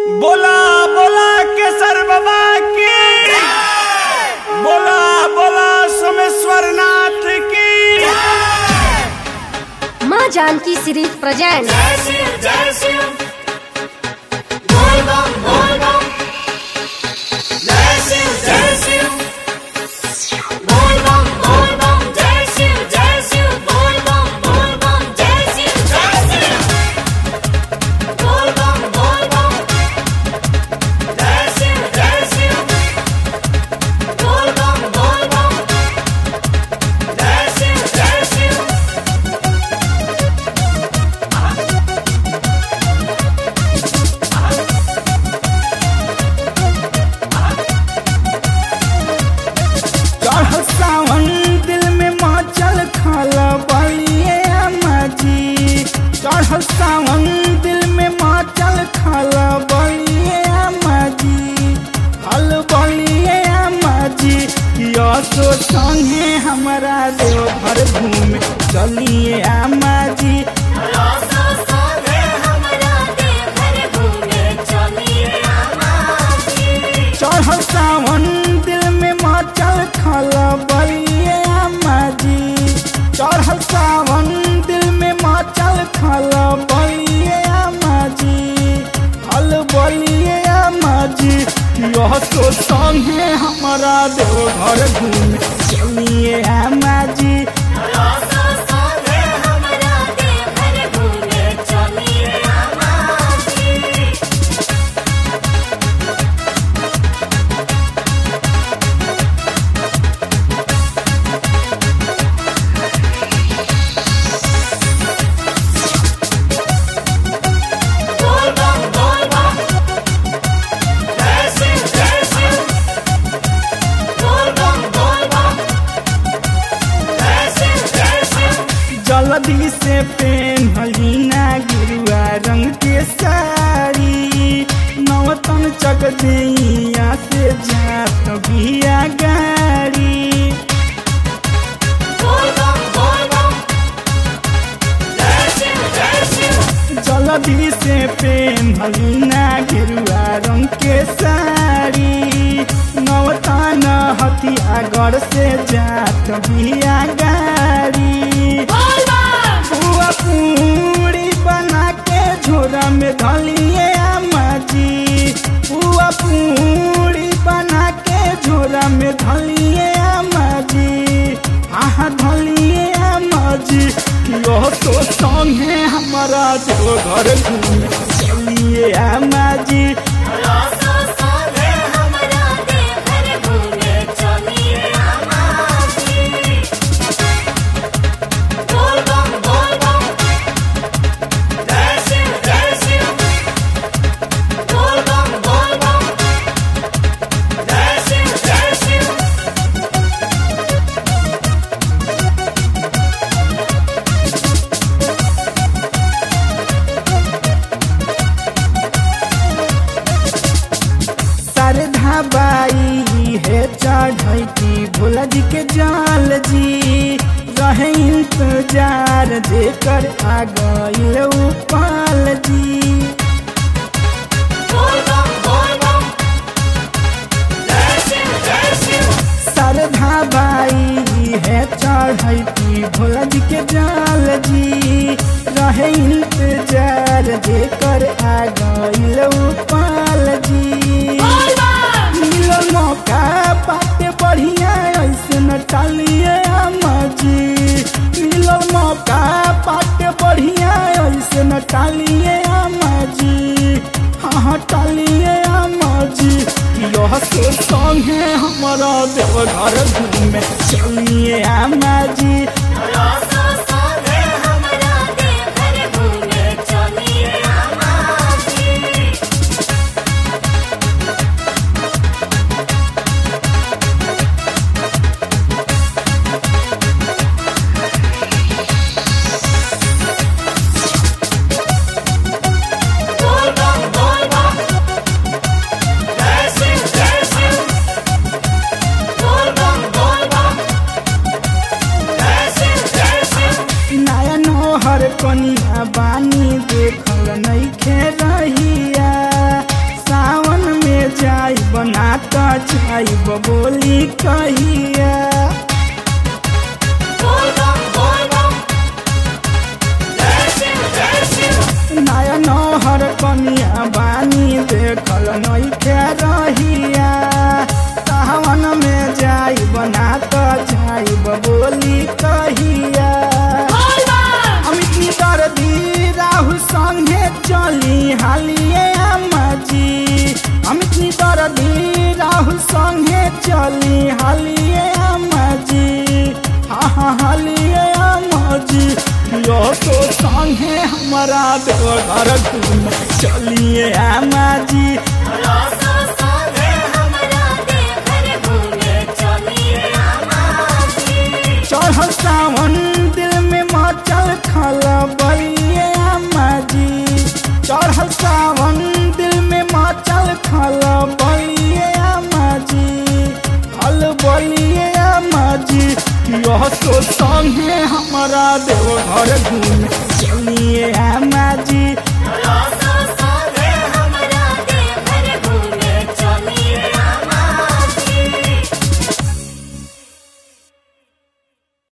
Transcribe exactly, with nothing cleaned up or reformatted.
बोला बोला केसर बाबा की, बोला बोला सोमेश्वर नाथ की। माँ जानकी सीरीज प्रेजेंट। जय शिव जय शिव बोल बम बोल बम। जय शिव जय शिव बोल बम बोल बम। जय शिव जय शिव बोल बम बोल बम। जय शिव जय शिव बोल बम बोल बम। जय शिव जय शिव बोल बम बोल बम। जय शिव जय शिव। चढ़ सावन दिल में माचल खाला बलिए अम्मा जी। चढ़ सावन दिल में माचल खाला बलिए अम्मा जी। हल बलिए अम्मा जी। यो तो संगे हमारा देवघर घूमे चलिए अम्मा जी। चढ़ सावन दिल में माचल खाला बलिए अम्मा जी। चढ़ सावन दिल में माचल खाला बलिए अम्मा जी। हल बलिए अम्मा जी। यह तो संगे हमारा देवघर घूमे चलिए अम्मा जी। जल्दी से पेन्हली ना गिरुआ रंग के साड़ी। नवतन चक दिया से जात बिया गाड़ी। जल्दी से पेन्हली ना गिरुआ रंग के साड़ी। नवतन हथियागढ़ से जात बिया गाड़ी। पूरी बना के झोरा में धलिए अम्मा जी। पुआ पूरी बना के झोरा में धलिए अम्मा जी। आहा धलिए अम्मा जी। यो तो संगे हमारा देवघर घूमे चलिए अम्मा जी। बाई है चढ़ती भोला जी के जाल जी। रहे इंतजार देकर आ गई उपाल जी। सरधा बाई है चढ़ती भोला जी के जाल जी। रहे इंतजार देकर आ गई उपाल जी। मौका बाटे बढ़िया ऐसे न टालिए अम्मा जी। मिलल मौका बाटे बढ़िया ऐसे न टालिए अम्मा जी। हाँ हाँ टालिए अम्मा जी। यह से संगे हमारा देवघर घूमे चलिए अम्मा जी। जय बोली कहिया बोल बम बोल बम जय शिव जय शिव नया नहर कनिया बानी देखल नइखे रहिया सावन में जाई बना तो जाइब बोली कहिया बोल बम अमित दर्दी राहु संगे चली हालिए अम्मा जी अमित दर्दी राहु संगे चली हालिए अम्मा जी हाँ हाँ हालिए अम्मा जी यो तो संगे हमारा देवघर घूम चलिए अम्मा जी रासो संगे हमरा देवघर घूमे चलिए अम्मा जी चढ़ सावन दिल में मचल खल बलिए अम्मा जी चढ़ सावन दिल में मचल खल बलिए अम्मा जी खल बलिए अम्मा जी यह तो संगे हमारा देवघर घूमे